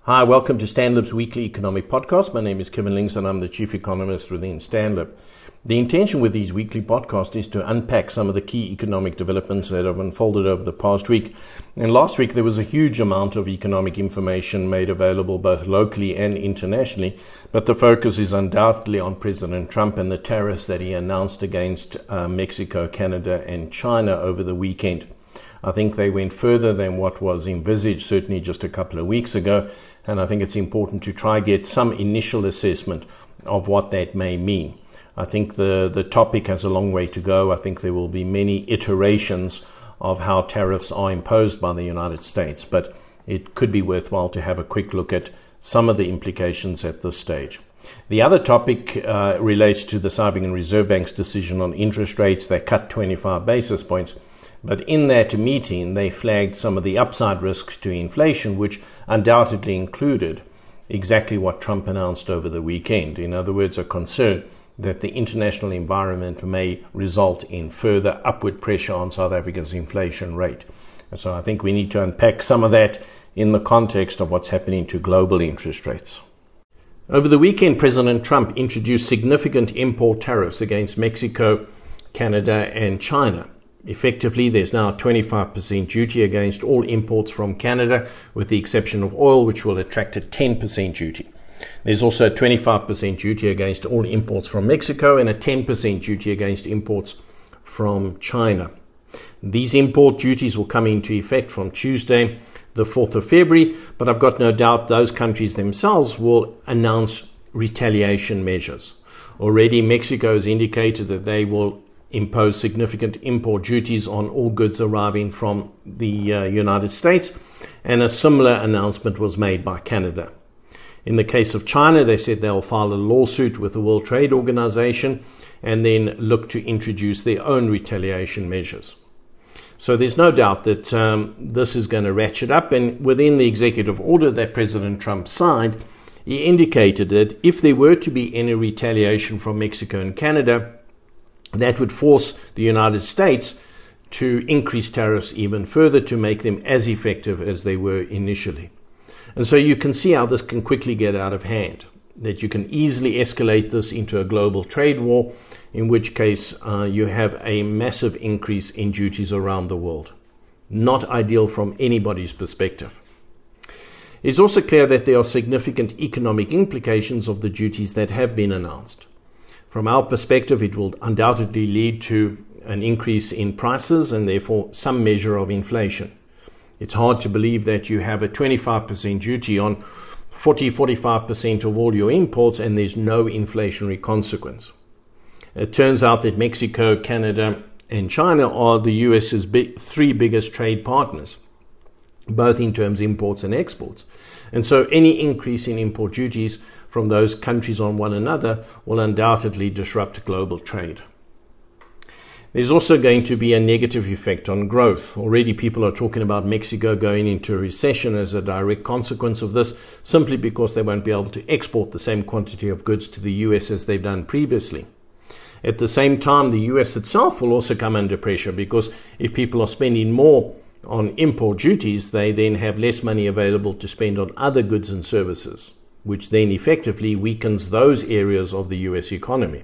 Hi, welcome to Stanlib's weekly economic podcast. My name is Kevin Links and I'm the chief economist within Stanlib. The intention with these weekly podcasts is to unpack some of the key economic developments that have unfolded over the past week. And last week there was a huge amount of economic information made available both locally and internationally, but the focus is undoubtedly on President Trump and the tariffs that he announced against Mexico, Canada and China over the weekend. I think they went further than what was envisaged certainly just a couple of weeks ago, and I think it's important to try get some initial assessment of what that may mean. I think the topic has a long way to go. I think there will be many iterations of how tariffs are imposed by the United States, but it could be worthwhile to have a quick look at some of the implications at this stage. The other topic relates to the Saving and Reserve Bank's decision on interest rates. They cut 25 basis points. But in that meeting, they flagged some of the upside risks to inflation, which undoubtedly included exactly what Trump announced over the weekend. In other words, a concern that the international environment may result in further upward pressure on South Africa's inflation rate. And so I think we need to unpack some of that in the context of what's happening to global interest rates. Over the weekend, President Trump introduced significant import tariffs against Mexico, Canada, and China. Effectively, there's now a 25% duty against all imports from Canada, with the exception of oil, which will attract a 10% duty. There's also a 25% duty against all imports from Mexico and a 10% duty against imports from China. These import duties will come into effect from Tuesday, the 4th of February, but I've got no doubt those countries themselves will announce retaliation measures. Already, Mexico has indicated that they will impose significant import duties on all goods arriving from the United States, and a similar announcement was made by Canada. In the case of China, they said they'll file a lawsuit with the World Trade Organization and then look to introduce their own retaliation measures. So there's no doubt that this is going to ratchet up, and within the executive order that President Trump signed, he indicated that if there were to be any retaliation from Mexico and Canada, that would force the United States to increase tariffs even further to make them as effective as they were initially. And so you can see how this can quickly get out of hand, that you can easily escalate this into a global trade war, in which case you have a massive increase in duties around the world. Not ideal from anybody's perspective. It's also clear that there are significant economic implications of the duties that have been announced. From our perspective, it will undoubtedly lead to an increase in prices and therefore some measure of inflation. It's hard to believe that you have a 25% duty on 45% of all your imports and there's no inflationary consequence. It turns out that Mexico, Canada, and China are the US's three biggest trade partners, both in terms of imports and exports. And so any increase in import duties from those countries on one another will undoubtedly disrupt global trade. There's also going to be a negative effect on growth. Already people are talking about Mexico going into a recession as a direct consequence of this, simply because they won't be able to export the same quantity of goods to the US as they've done previously. At the same time, the US itself will also come under pressure, because if people are spending more on import duties, they then have less money available to spend on other goods and services, which then effectively weakens those areas of the US economy.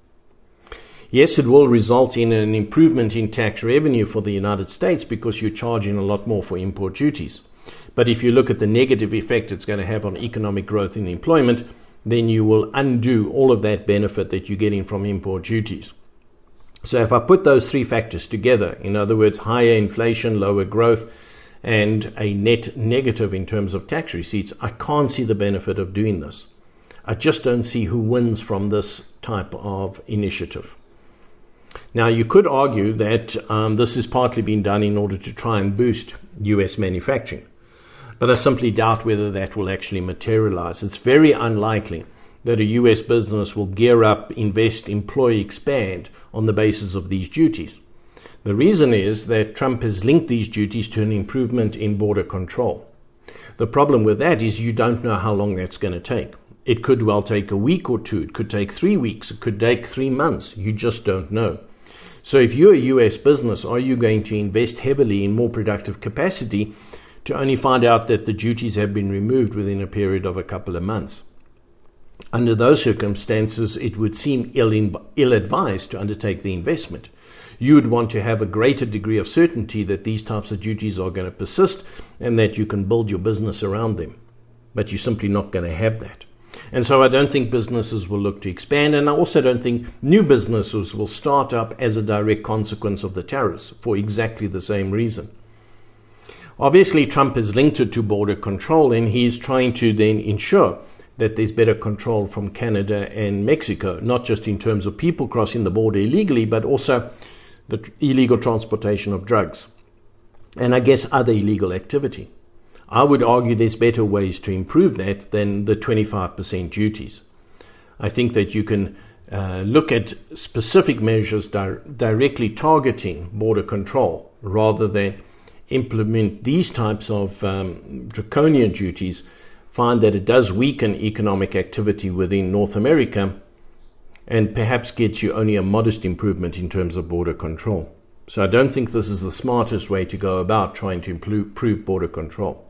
Yes, it will result in an improvement in tax revenue for the United States because you're charging a lot more for import duties. But if you look at the negative effect it's going to have on economic growth and employment, then you will undo all of that benefit that you're getting from import duties. So if I put those three factors together, in other words, higher inflation, lower growth, and a net negative in terms of tax receipts, I can't see the benefit of doing this. I just don't see who wins from this type of initiative. Now, you could argue that this has partly been done in order to try and boost US manufacturing, but I simply doubt whether that will actually materialize. It's very unlikely that a US business will gear up, invest, employ, expand on the basis of these duties. The reason is that Trump has linked these duties to an improvement in border control. The problem with that is you don't know how long that's going to take. It could well take a week or two. It could take 3 weeks. It could take 3 months. You just don't know. So if you're a US business, are you going to invest heavily in more productive capacity to only find out that the duties have been removed within a period of a couple of months. Under those circumstances, it would seem ill-advised to undertake the investment. You would want to have a greater degree of certainty that these types of duties are going to persist and that you can build your business around them. But you're simply not going to have that. And so I don't think businesses will look to expand, and I also don't think new businesses will start up as a direct consequence of the tariffs for exactly the same reason. Obviously, Trump has linked it to border control, and he's trying to then ensure that there's better control from Canada and Mexico, not just in terms of people crossing the border illegally, but also the illegal transportation of drugs, and I guess other illegal activity. I would argue there's better ways to improve that than the 25% duties. I think that you can look at specific measures directly targeting border control rather than implement these types of draconian duties, find that it does weaken economic activity within North America and perhaps gets you only a modest improvement in terms of border control. So I don't think this is the smartest way to go about trying to improve border control.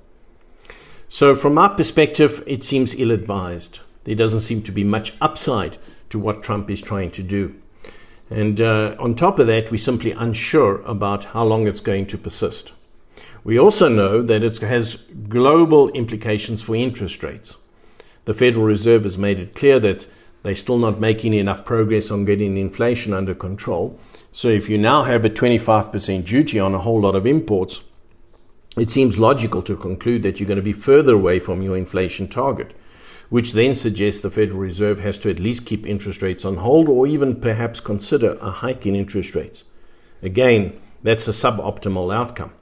So from my perspective, it seems ill-advised. There doesn't seem to be much upside to what Trump is trying to do. And on top of that, we're simply unsure about how long it's going to persist. We also know that it has global implications for interest rates. The Federal Reserve has made it clear that they're still not making enough progress on getting inflation under control. So if you now have a 25% duty on a whole lot of imports, it seems logical to conclude that you're going to be further away from your inflation target, which then suggests the Federal Reserve has to at least keep interest rates on hold or even perhaps consider a hike in interest rates. Again, that's a suboptimal outcome.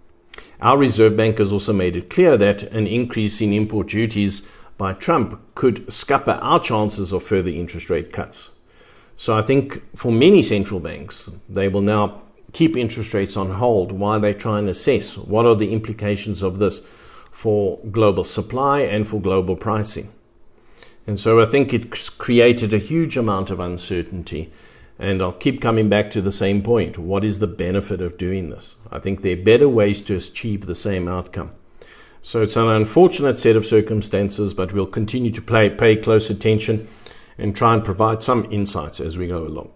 Our Reserve Bank has also made it clear that an increase in import duties by Trump could scupper our chances of further interest rate cuts. So I think for many central banks, they will now keep interest rates on hold while they try and assess what are the implications of this for global supply and for global pricing. And so I think it's created a huge amount of uncertainty. And I'll keep coming back to the same point. What is the benefit of doing this? I think there are better ways to achieve the same outcome. So it's an unfortunate set of circumstances, but we'll continue to pay close attention and try and provide some insights as we go along.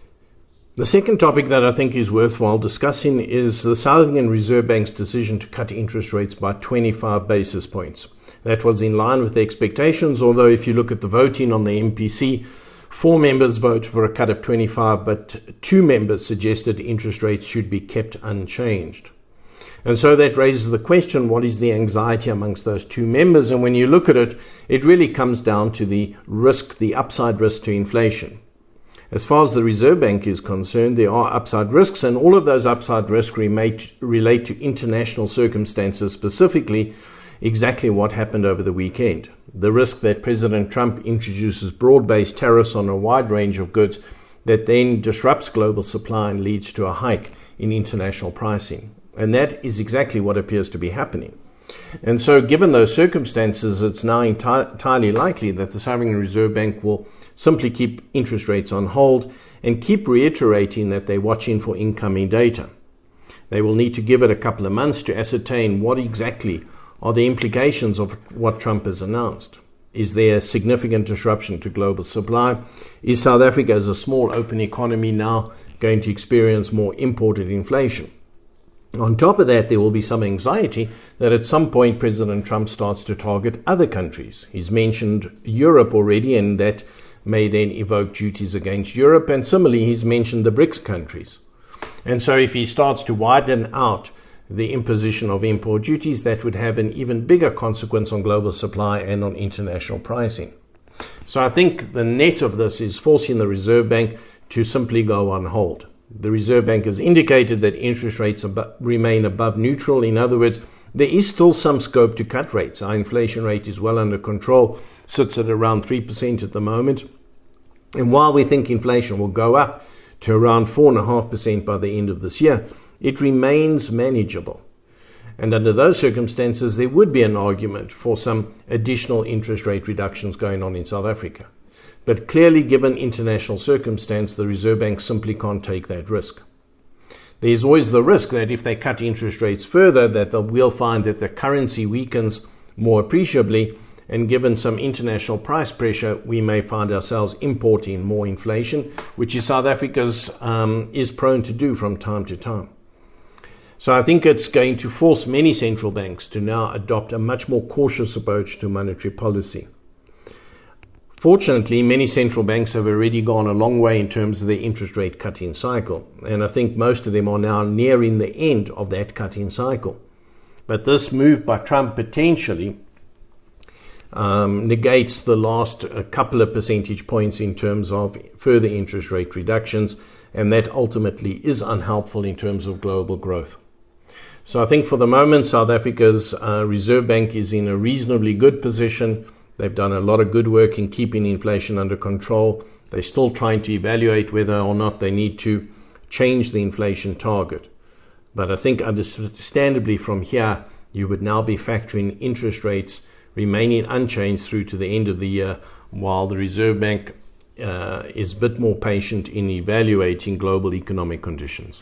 The second topic that I think is worthwhile discussing is the South African Reserve Bank's decision to cut interest rates by 25 basis points. That was in line with the expectations, although if you look at the voting on the MPC, 4 members voted for a cut of 25, but 2 members suggested interest rates should be kept unchanged. And so that raises the question, what is the anxiety amongst those 2 members? And when you look at it, it really comes down to the risk, the upside risk to inflation. As far as the Reserve Bank is concerned, there are upside risks, and all of those upside risks relate to international circumstances, specifically exactly what happened over the weekend. The risk that President Trump introduces broad-based tariffs on a wide range of goods that then disrupts global supply and leads to a hike in international pricing. And that is exactly what appears to be happening. And so given those circumstances, it's now entirely likely that the South African Reserve Bank will simply keep interest rates on hold and keep reiterating that they're watching for incoming data. They will need to give it a couple of months to ascertain what exactly are the implications of what Trump has announced. Is there a significant disruption to global supply? Is South Africa, as a small open economy, now going to experience more imported inflation? On top of that, there will be some anxiety that at some point President Trump starts to target other countries. He's mentioned Europe already, and that may then evoke duties against Europe. And similarly, he's mentioned the BRICS countries. And so if he starts to widen out the imposition of import duties, that would have an even bigger consequence on global supply and on international pricing. So I think the net of this is forcing the Reserve Bank to simply go on hold. The Reserve Bank has indicated that interest rates remain above neutral. In other words, there is still some scope to cut rates. Our inflation rate is well under control, sits at around 3% at the moment. And while we think inflation will go up to around 4.5% by the end of this year, it remains manageable. And under those circumstances, there would be an argument for some additional interest rate reductions going on in South Africa. But clearly, given international circumstance, the Reserve Bank simply can't take that risk. there's always the risk that if they cut interest rates further, that we'll find that the currency weakens more appreciably, and given some international price pressure, we may find ourselves importing more inflation, which is South Africa's is prone to do from time to time. So I think it's going to force many central banks to now adopt a much more cautious approach to monetary policy. Fortunately, many central banks have already gone a long way in terms of their interest rate cutting cycle, and I think most of them are now nearing the end of that cutting cycle. But this move by Trump potentially negates the last couple of percentage points in terms of further interest rate reductions, and that ultimately is unhelpful in terms of global growth. So I think for the moment, South Africa's Reserve Bank is in a reasonably good position. They've done a lot of good work in keeping inflation under control. They're still trying to evaluate whether or not they need to change the inflation target. But I think understandably from here, you would now be factoring interest rates remaining unchanged through to the end of the year, while the Reserve Bank is a bit more patient in evaluating global economic conditions.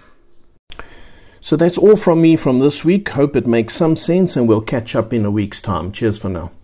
So that's all from me from this week. Hope it makes some sense, and we'll catch up in a week's time. Cheers for now.